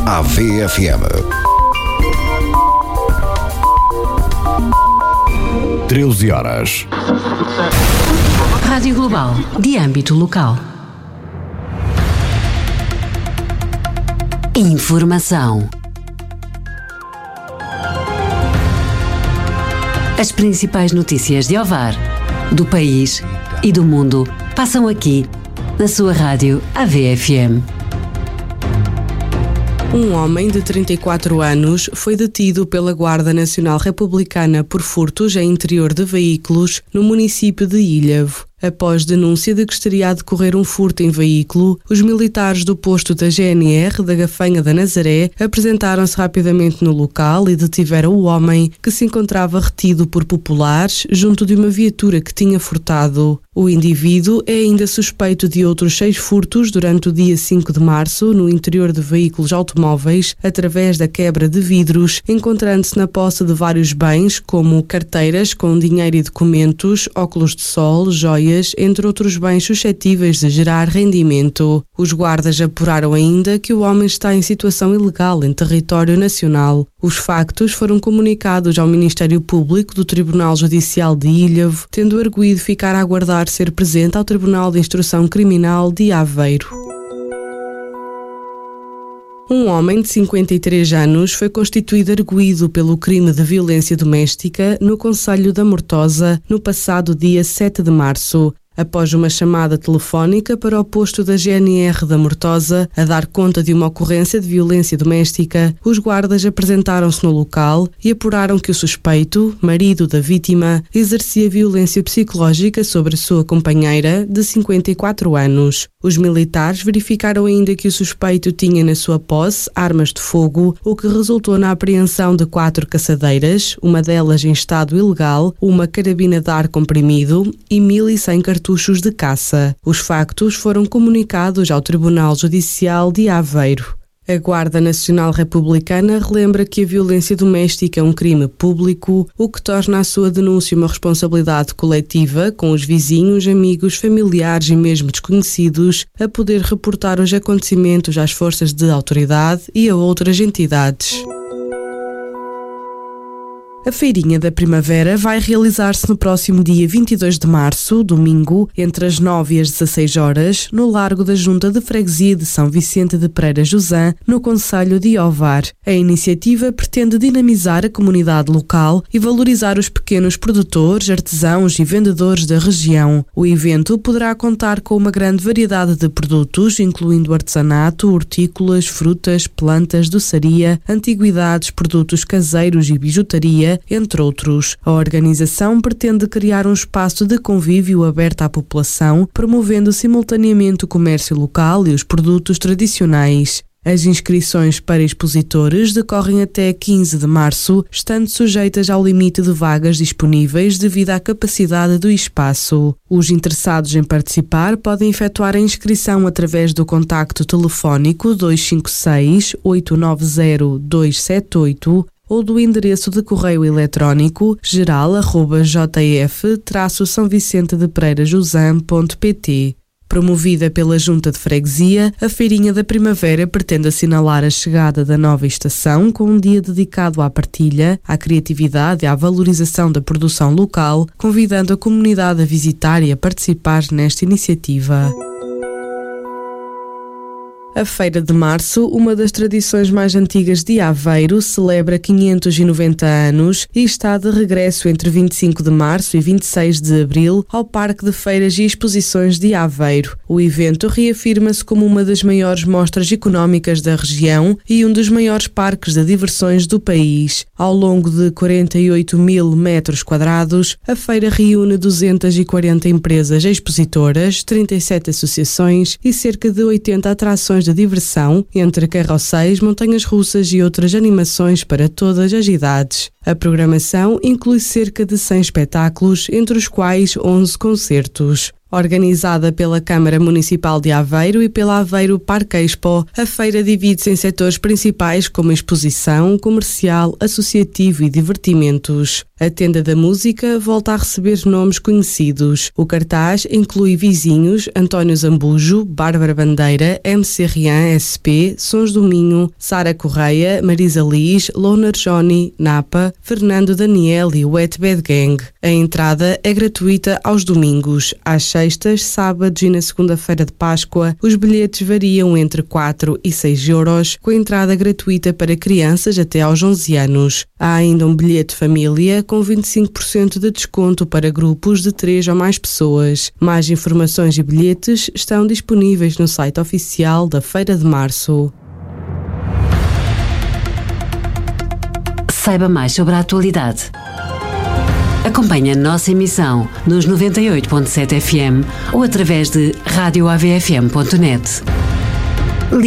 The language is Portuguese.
AVFM. 13 horas. Rádio Global, de âmbito local. Informação. As principais notícias de Ovar, do país e do mundo passam aqui, na sua rádio AVFM. Um homem de 34 anos foi detido pela Guarda Nacional Republicana por furtos em interior de veículos no município de Ilhavo. Após denúncia de que estaria a decorrer um furto em veículo, os militares do posto da GNR da Gafanha da Nazaré apresentaram-se rapidamente no local e detiveram o homem, que se encontrava retido por populares junto de uma viatura que tinha furtado. O indivíduo é ainda suspeito de outros 6 furtos durante o dia 5 de março no interior de veículos automóveis através da quebra de vidros, encontrando-se na posse de vários bens como carteiras com dinheiro e documentos, óculos de sol, joias, entre outros bens suscetíveis de gerar rendimento. Os guardas apuraram ainda que o homem está em situação ilegal em território nacional. Os factos foram comunicados ao Ministério Público do Tribunal Judicial de Ilhavo, tendo arguido ficar a aguardar ser presente ao Tribunal de Instrução Criminal de Aveiro. Um homem de 53 anos foi constituído arguido pelo crime de violência doméstica no concelho da Mortosa no passado dia 7 de março. Após uma chamada telefónica para o posto da GNR da Mortosa a dar conta de uma ocorrência de violência doméstica, os guardas apresentaram-se no local e apuraram que o suspeito, marido da vítima, exercia violência psicológica sobre a sua companheira, de 54 anos. Os militares verificaram ainda que o suspeito tinha na sua posse armas de fogo, o que resultou na apreensão de 4 caçadeiras, uma delas em estado ilegal, uma carabina de ar comprimido e 1.100 cartuchos de caça. Os factos foram comunicados ao Tribunal Judicial de Aveiro. A Guarda Nacional Republicana relembra que a violência doméstica é um crime público, o que torna a sua denúncia uma responsabilidade coletiva, com os vizinhos, amigos, familiares e mesmo desconhecidos a poder reportar os acontecimentos às forças de autoridade e a outras entidades. A Feirinha da Primavera vai realizar-se no próximo dia 22 de março, domingo, entre as 9 e as 16 horas, no Largo da Junta de Freguesia de São Vicente de Pereira Josã, no concelho de Ovar. A iniciativa pretende dinamizar a comunidade local e valorizar os pequenos produtores, artesãos e vendedores da região. O evento poderá contar com uma grande variedade de produtos, incluindo artesanato, hortícolas, frutas, plantas, doçaria, antiguidades, produtos caseiros e bijutaria, entre outros. A organização pretende criar um espaço de convívio aberto à população, promovendo simultaneamente o comércio local e os produtos tradicionais. As inscrições para expositores decorrem até 15 de março, estando sujeitas ao limite de vagas disponíveis devido à capacidade do espaço. Os interessados em participar podem efetuar a inscrição através do contacto telefónico 256 890 278 ou do endereço de correio eletrónico geral@jf-sãovicentedepereirajosã.pt. Promovida pela Junta de Freguesia, a Feirinha da Primavera pretende assinalar a chegada da nova estação com um dia dedicado à partilha, à criatividade e à valorização da produção local, convidando a comunidade a visitar e a participar nesta iniciativa. A Feira de Março, uma das tradições mais antigas de Aveiro, celebra 590 anos e está de regresso entre 25 de março e 26 de abril ao Parque de Feiras e Exposições de Aveiro. O evento reafirma-se como uma das maiores mostras económicas da região e um dos maiores parques de diversões do país. Ao longo de 48 mil metros quadrados, a feira reúne 240 empresas expositoras, 37 associações e cerca de 80 atrações de diversão, entre carrosséis, montanhas russas e outras animações para todas as idades. A programação inclui cerca de 100 espetáculos, entre os quais 11 concertos. Organizada pela Câmara Municipal de Aveiro e pela Aveiro Parque Expo, a feira divide-se em setores principais como exposição, comercial, associativo e divertimentos. A tenda da música volta a receber nomes conhecidos. O cartaz inclui vizinhos António Zambujo, Bárbara Bandeira, MC Rian SP, Sons do Minho, Sara Correia, Marisa Liz, Loner Johnny, Napa, Fernando Daniel e Wet Bad Gang. A entrada é gratuita aos domingos. Às sextas, sábados e na segunda-feira de Páscoa, os bilhetes variam entre 4 e 6 euros, com entrada gratuita para crianças até aos 11 anos. Há ainda um bilhete família com 25% de desconto para grupos de 3 ou mais pessoas. Mais informações e bilhetes estão disponíveis no site oficial da Feira de Março. Saiba mais sobre a atualidade. Acompanhe a nossa emissão nos 98.7 FM ou através de radioavfm.net.